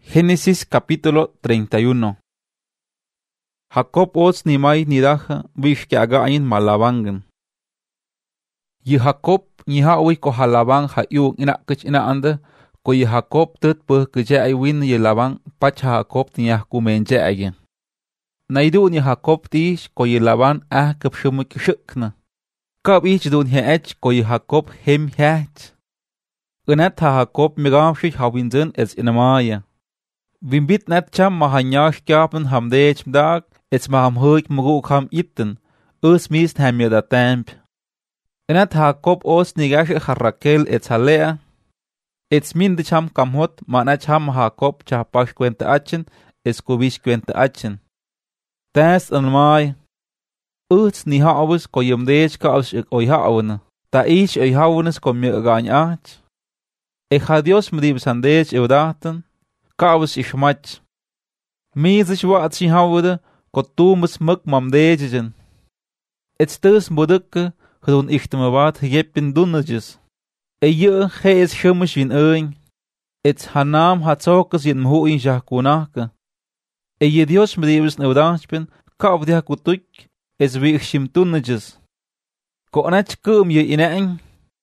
Génesis capítulo 31. Jacob ots nimay nidaja vishke again malabangan. Yi Jacob nihawi ko halaban ha yung inakich inaanda ko yi Jacob tut puh kje ay win yi labang pach Jacob niyah kumenje ayen. Naidu ni Jacob tish ko yi laban kapshumuk shukna. Kab ich dun heech ko yi Jacob hem heech. Unat ha Jacob migamshish hawinzen es inamaya. Wimbit net cham mahanyash kapen hamdeech mdag, ets mahamhoik muguk ham itten, mist hamir da temp. Enat Jacob os nigash Rakel ets halea, ets min de cham kamhot, mana cham Jacob chapash kwenta achen, kubish kwenta achen. Tas an mai, ni haawus ko yumdeech ka als oi haawun, ta ish oi haawunes ko mir gany ach. Dios mdib sandeech eudaten, Kaus ishmach. Mizish wat si hawde, kotumus muk mamdeejen. Et stus modukke, gedun ichteme wat jeppin dunnejes. Je gees shummish in oing. Et hanam hatzokas in mhu in jakunake. Je Dios medibus neudachpen, kauf dia kutuk, es wie shim dunnejes. Konach kum je ineng.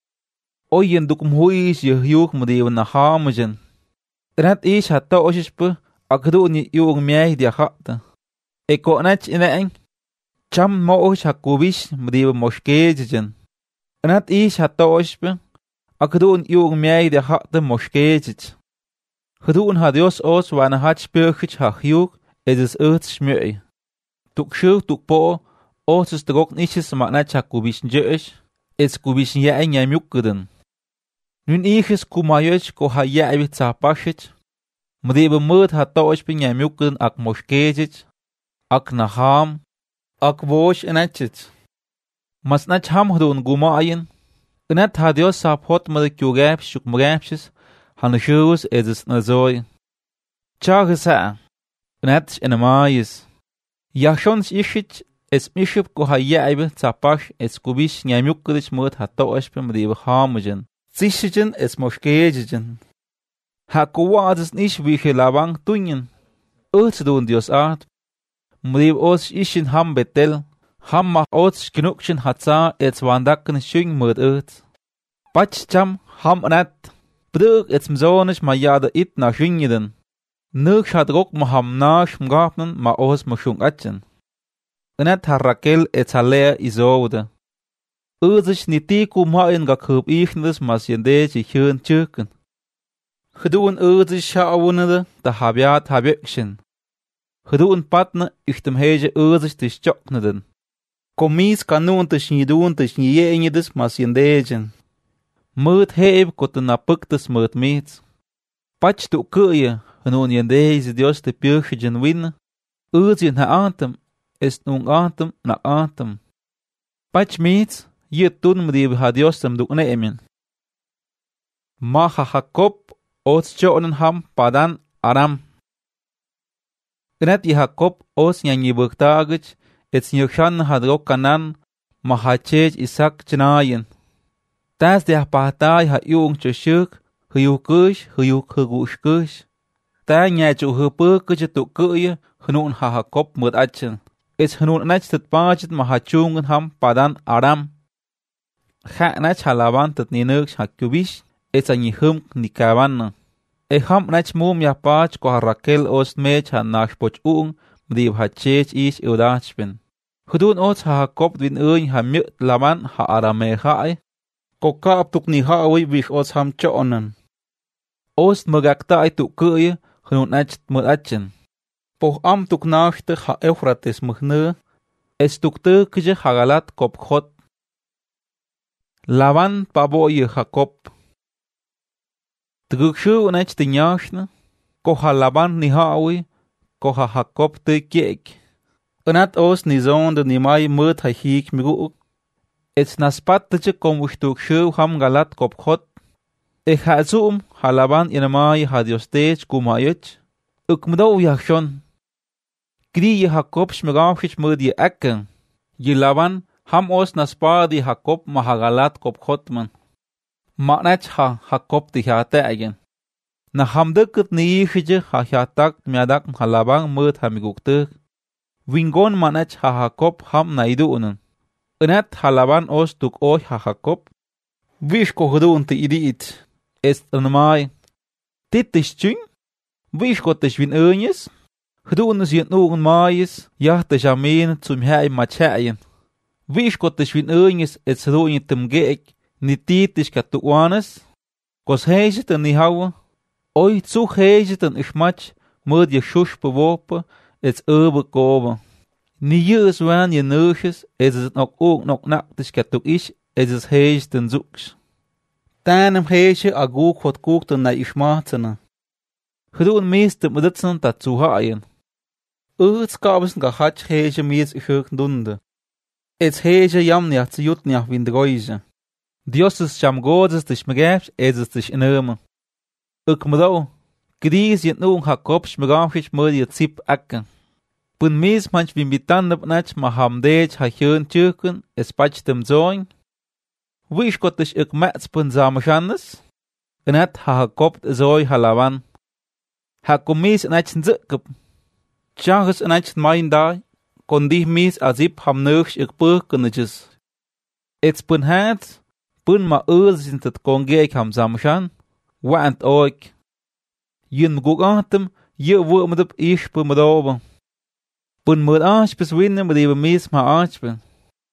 Oyen dukum huis je hyuk medibus na hamajen. Rat ish hatta oshishpu akdu ni yung miay dia hakta. Konach inaeng cham mo osh hakubish mdiba moshkejen. Rat ish hatta oshpu akdu ni yung miay dia hakta moshkejen. Gedun ha Dios os wana hach purchich ha hyuk es shmui. Tuk shu tuk po os tugok nishes manach hakubish jesh es kubish ya nyamukuden. Nun iches kumayoch ko ha yaibit sa pashit. Mdiba mud ha toch pinyamukun ak moshkejit, ak naham, ak vosh enachit. Mas nach ham hadun gumayin, unat ha Dios sa pot madikyugap shukmugapshis, hanashus ezis nazoy. Chagasa, unat enamayis. Yashons ishit es miship ko ha yaibit sa pash es kubish nyamukudich mud ha toch pimdiba hamujen. Zishijen es moshkejijen. Hakuwades nish wie labang tunyen. Doen Dios art. Mdib os ishin ham betel. Ham mach os genukshin hatza ets wandakken shing mud Pach cham ham nat. Brug ets mzonish ma yada it na shingiden. Nuk shadrok ma ham nash mgapnen ma os moshung atchen. Unat Rakel ets halea izode. Zich niti kumain ga kub ichnes mas yendeje hyun chuken. Gedun zich shawunede da habiat habjekshin. Gedun patne ichtem heje zich tis chokneden. Komis kanun tis nidun tis niyenjedes mas yendejen. Mut heb koten apuktes mut meets. Pach tu kuye, nun yendeje Dios te purgejen win. Zich ha antem, est nun antem na antem. Pach meets, Yetun mdib ha Dios tem du neemen. Maha Jacob os chonen ham padan aram. Gnet Jacob os nyanyi buktagich et nyukshan hadrok kanan mahachej Isaac chnayen. Tas de apatay ha yung cheshuk huyukush huyuk hugushkush. Ta nyachu hupuk kuchetu kuye hnun ha Jacob mud achen. Es hnun nach tet pachet mahachungen ham padan aram. Nach halaban tet ninuk hakubish es anyihum nikaban. Ham nach mum ya pach ko Rakel os mech han nachpoch mdib hachech ish eudachpen. Hudun os ha Jacob win ha myut laban ha arame hae. Ko kaap tuk ni hawi wish os ham chonen. Os mugakta ay tuk kuye hnun nach mudachen. Poh am tuk nachte ha Euphrates muhne. Es tuk te kje hagalat kop khot. Laban paboye Jacob. Tgukshu unach tinyashna, koha Laban ni hawi, koha Jacob te kiek. Unat os ni zonde ni mai mut ha hik miguk. Ets naspat teche komwishtukshu ham galat kopkhot. Hazum ha Laban inamai ha Diostech kumayech. Ukmdo yakshon. Kri Jacob shmegafich mud ye akken. Ye Laban ham os naspadi Jacob mahagalat kopkhotman. Manach ha Jacob ti hate agen. Na hamdeket ni hije ha hiatak miadak halabang mut hamiguktek. Wingon manach ha Jacob ham naidunen. Enet halaban os tuk oi ha Jacob. Wish ko gedun te idiit. Est een mai. Dit is tjing. Wish ko te schwin eunies. Gedun is jen ogen maaies. Ja te jamin zum hei machaien. Wish ko te schwin eunies et zdoen tem geek. Ni titis katuanes. Kos heise te ni hauen. Oi zu heise ten ishmach. Mud je shush bewopen. Et öbe koben. Ni jeus waan je neuges. Et is nog ook nog naktis katuk is. Et is heise ten zoeks. Tanem heise a goek wat kookten na ishmaatene. Gedun meeste meditsen dat zu haaien. Uits kabesen gehad heise mees ihurken dunde. Et heise jam niach zu jut niach windroise. Dios is jam godes dich megaps, et is dich ineme. Uk mdo, gries jent noong Jacob schmegamfisch mod je zip akken. Pun mees manch wimbitan op nach ma hamdeech ha hjön tjuken, es patch dem zoin. Wish kotisch ik mats pun zameshannes. En het ha Jacob zoi halavan. Ha komis nach nzikup. Tjanges nach mein dai, kon die mees azip ham neugs ik purkenetjes. Ets pun het, pun ma sind het kongeek ham zameshan. Want oik. Jen guk atem, je woord op ish pun medoben. Pun mod aanspes winnen met even mees ma aanspen.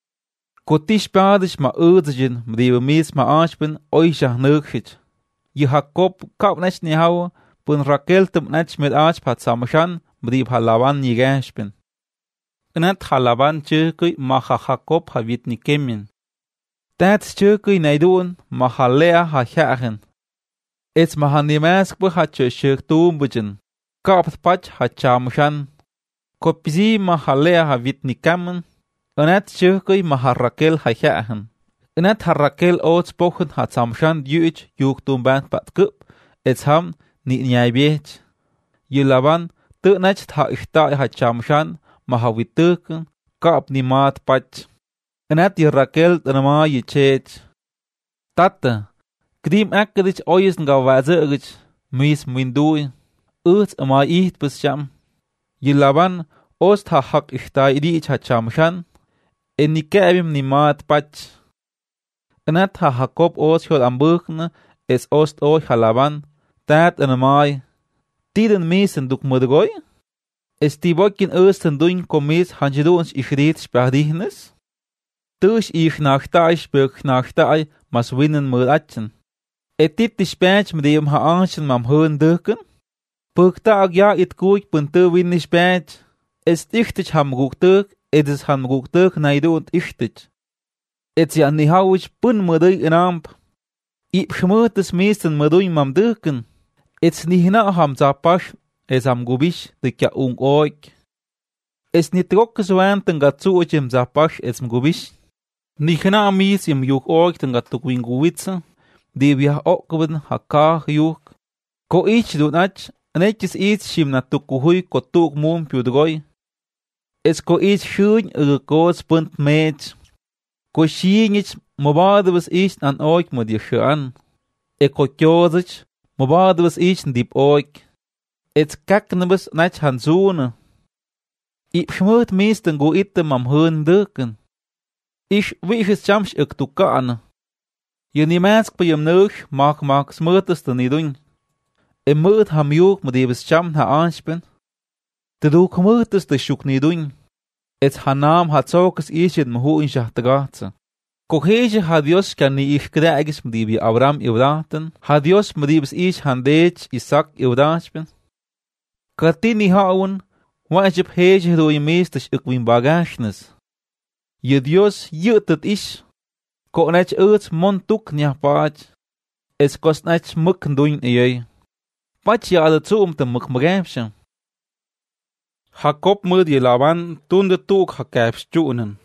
Kotisch paadisch ma urzigen met even mees ma aanspen oishach neugit. Je Jacob kap nech ni hou, pun Rakel tem nech met aanspat sameshan met even halavan ni gaaspen. En het halavan tjurkui ma ha Jacob ha wit ni kemen. Dat tjurkui neidoen ma ha lea ha jagen. Ets ma ha nimask bu ha tjurkui toombujen. Kapt patch ha chamshan. Kopzi ma ha lea ha wit ni kamen. En het tjurkui ma ha Rakel ha jagen. En het ha Rakel ootspochen ha samshan juich juk toomban pat kup. Ets ham ni njai beech. Je laban te nech ha ishtai ha chamshan ma ha wituken. Kap ni maat patch. En het je Rakel en ma je cheech. Tatte. Krim akkedich oyes nga wazerich. Mis mindui. Uts ama iht bis jam. Je laban ost ha hak ishtai idich ha chamshan. En ni kebim ni maat patch. En het ha Jacob oos hol ambukne. Es ost oi ha laban. Tat en amai. Tiden meesen duk mudgoi. Es die wokin osten duin komis hanjedoons ishreet spradihnes. Dus ich nachtai spök nachtai mas winnen muratchen. Et dit die spēc met dem ha aanschen mam hoon dukken. Puktaag ja it koik punte winni spēc. Es ichtich ham guktuk, et is ham guktuk naidoont ichtich. Et ja ni hauwich pun mudui in amp. Ip schmurtes meesten mudui mam dukken. Et ni hina ham zapash, es ham gubish dik ja oik. Es ni trokke zwaanten gat zuochem zapash es gubish. Ni hina mies im juk oik ten gat tukwin guwitse. Die wir okwen haka juk. Ko ich du nach, netjes iets shim na tukuhui ko tuk mum piudgoi. Es ko ich schön koos punt meet. Ko shinich mobadus ich an oik mod je shan. Ko kyozich mobadus ich dip oik. Et kaknebus nach hanzune. Ik schmurt meesten go item am hun dukken. Ich wies chams ik tukan. Je nie mens bij hem neug maak smurtes te niet doen. En moet ham juk met even cham ha aanspen. Te doe smurtes te shuk niet doen. Het hanam had zokes is het mhu in shach te gatse. Koheje ha Dios kan ni ich krijges met die Abraham evdaten. Ha Dios met die is handech Isaac evdaaspen. Katini haun wajib heje do je meestes ik win bagashnes. Je Dios jut het is. Ko nech uts montuk nya pach. Es kos nech muk duin eye. Pach ja de zum te muk mgepsche. Jacob mud je Laban toen de tuk hakefs tunen.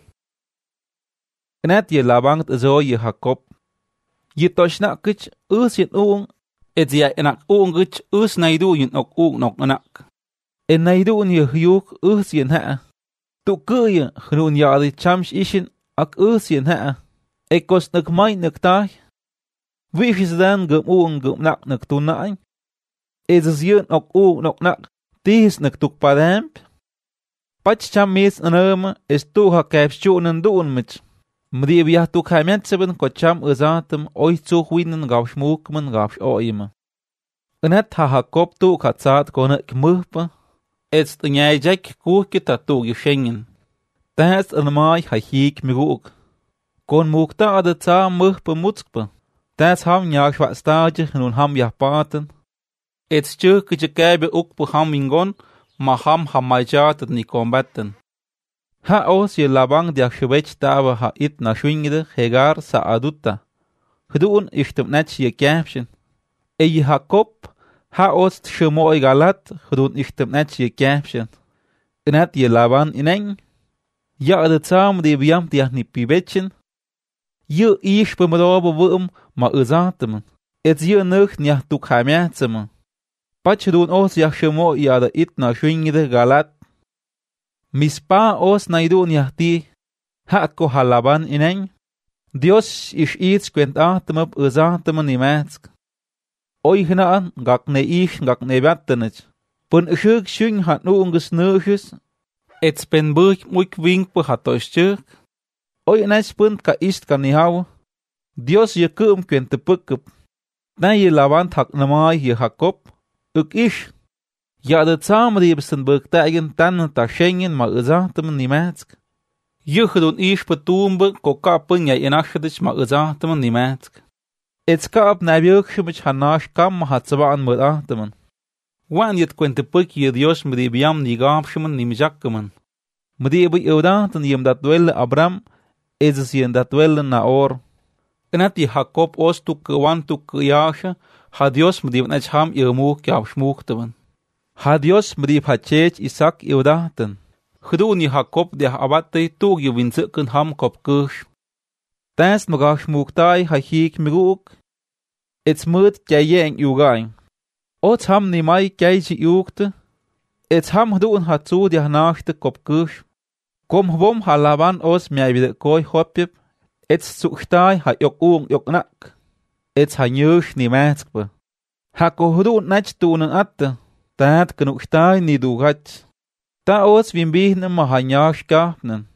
Net je Laban zo je Jacob. Je toshna kich us je oong. Et ja enak oong kich us naidu je nok oong nok enak. En naidu je hyuk us je ha. Tu kuye groen ja de chams ishin ak us je ha. Ik kost nek mijn nek taai. Wie is dan gem oong gem nak nek tonaai? Ezes yun nok nak tihis tuk padamp. Pach cham mis anama estu ha kapschunen duunmich. Mdi biya tuk hamiatseben ko cham uzatem oi zuchwinen gausch mukmen gausch oima. Net ha Jacob tuk ha zaad konek muhpa. Etst nyai jack kuhkita tuk geschengen. Das an mai ha hiek miguk. Kon mukta ade za muhpa mutzkpa. Das ham nyak schwa stadje nun ham ja paten. Etst chuk je kebe ukpu ham ingon. Ma ham majat ni combaten. Ha os je labang dia shwech tava ha it na schwingde hegar sa aduta. Hduun ishtem net je caption. Ey Jacob ha os shmo galat hduun ishtem net je caption. Net je laban ineng. Ja de tsam de biam dia ni pibechen. Je ish bemodobe wum ma uzatem. Et je nuch nya tu khamyatsem. Pach doen os yachshemo yada itna schwingide galat. Mispa os naidun yahti. Hako halaban ineng. Dios ish iets kwent atemop uzatemen imatsk. Oi gnaan gak ne ich gak ne battenich. Pun ishuk schwing hat nu ungesnurches. Ets pen burg muik wink pu hatoschuk. Oi nes punt ka ist kan nihau. Dios je kum kwent te pukup. Na je laban hak namai je Jacob. Uk ish. Ja de zaamriebsten bergteigen tannen ta schengen ma uzatemen nimatsk. Juchedun ish petumbe ko kapen ja inachedich ma uzatemen nimatsk. Ets kaap na björkshemich hanash kam ma hatzabaan mud atemen. Wan jet kwente puk je Dios mdi biam ni gaapshemen ni mijakkemen. Mdi ebu eudaten jem dat duelle Abram, ezes jen dat duelle Naor. Enat je Jacob os tukke wan tukke jaashe, ha Dios mdi vnech ham irmuk jaap schmuktemen. Ha Dios mdi hachech Isaac eudaten. Gdoen je Jacob de abatte tug je winzukken ham kop kush. Tas magach schmuktai ha hiek miguk. Ets mut jaye en ugain. Ots ham ni mai jaye jukte. Ets ham gdoen ha zu de nachte kop kush. Kom hwom ha laban os mjai vide koi hopjep. Ets zuchtai ha yok nak. Ets ha nyush ni matskbe. Ha kohdoen nach tunen atte. Taat genug stai ni du gats. Ta os wim bihne ma ha nyash gapnen.